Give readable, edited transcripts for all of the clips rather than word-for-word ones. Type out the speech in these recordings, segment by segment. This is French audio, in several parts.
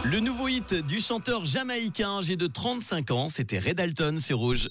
Le nouveau hit du chanteur jamaïcain âgé de 35 ans, c'était Red Dalton, c'est Rouge.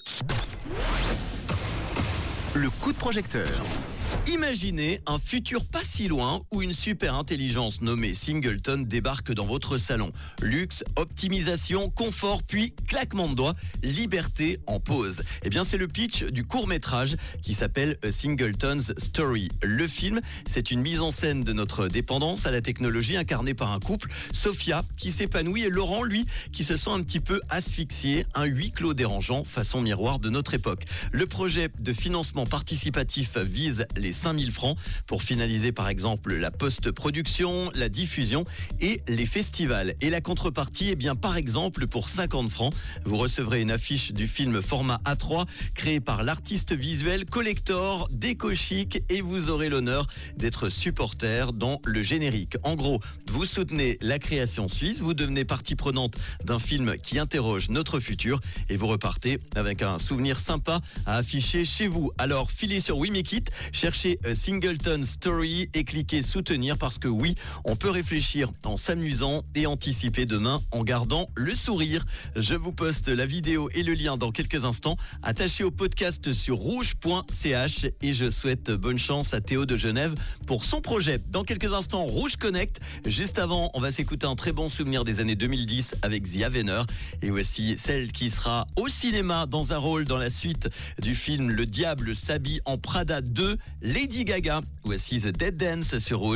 Le coup de projecteur. Imaginez un futur pas si loin où une super intelligence nommée Singleton débarque dans votre salon. Luxe, optimisation, confort, puis claquement de doigts, liberté en pause. Eh bien, c'est le pitch du court-métrage qui s'appelle A Singleton's Story. Le film, c'est une mise en scène de notre dépendance à la technologie incarnée par un couple, Sophia qui s'épanouit et Laurent, lui, qui se sent un petit peu asphyxié, un huis clos dérangeant façon miroir de notre époque. Le projet de financement participatif vise les 5000 francs pour finaliser par exemple la post-production, la diffusion et les festivals. Et la contrepartie, eh bien par exemple pour 50 francs, vous recevrez une affiche du film format A3 créé par l'artiste visuel Collector, déco chic et vous aurez l'honneur d'être supporter dans le générique. En gros, vous soutenez la création suisse, vous devenez partie prenante d'un film qui interroge notre futur et vous repartez avec un souvenir sympa à afficher chez vous. Alors filez sur WeMakeIt, cherchez Singleton Story et cliquez soutenir parce que oui, on peut réfléchir en s'amusant et anticiper demain en gardant le sourire. Je vous poste la vidéo et le lien dans quelques instants. Attachez au podcast sur rouge.ch et je souhaite bonne chance à Théo de Genève pour son projet. Dans quelques instants, Rouge Connect. Juste avant, on va s'écouter un très bon souvenir des années 2010 avec The Avener et voici celle qui sera au cinéma dans un rôle dans la suite du film Le Diable s'habille en Prada 2, Lady Gaga. Voici The Dead Dance sur Rouge.